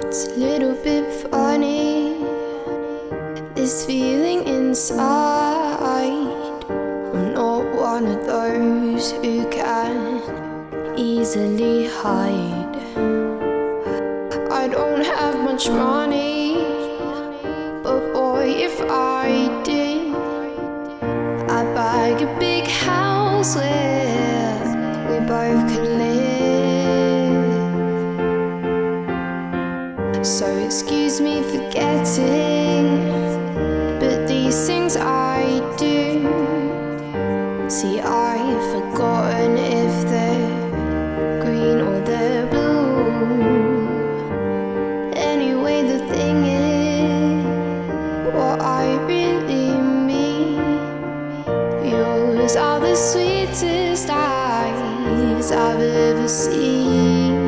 It's a little bit funny, this feeling inside. I'm not one of those who can easily hide. I don't have much money, but boy, if I did, I'd buy a big house where we both could live. So excuse me for getting, but these things I do. See, I've forgotten if they're green or they're blue. Anyway, the thing is, what I really mean, yours are the sweetest eyes I've ever seen.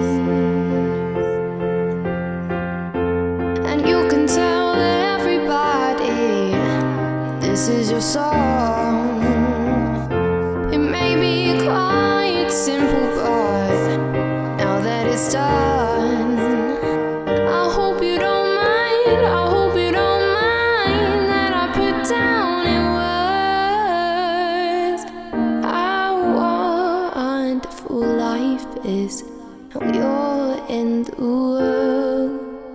And you can tell everybody this is your song. It may be quite simple, but now that it's done, I hope you don't mind, I hope you don't mind that I put down in words how wonderful life is, how you're in the world.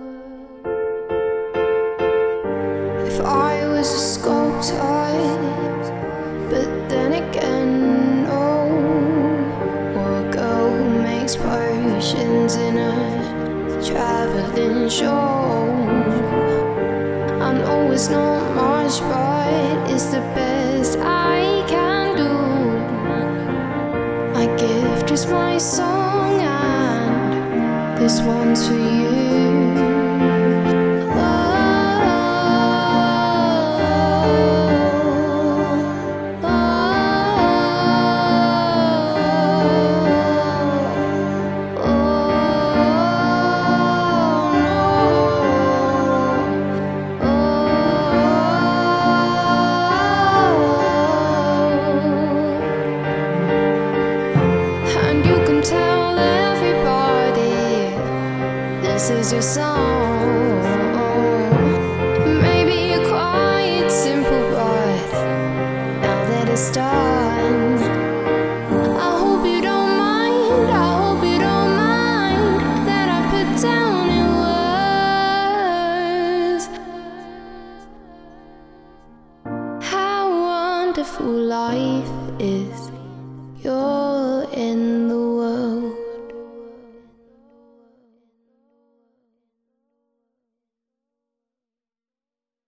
If I was a sculptor, but then again, no, or a girl who makes potions in a traveling show. I know it's not much, but it's the best I can do. My gift is my song, and this one's for you. Tell everybody this is your song.